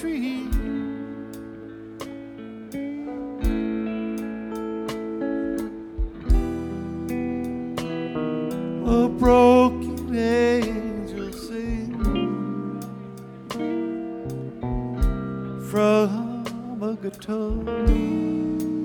tree. A broken angel sing from a guitar.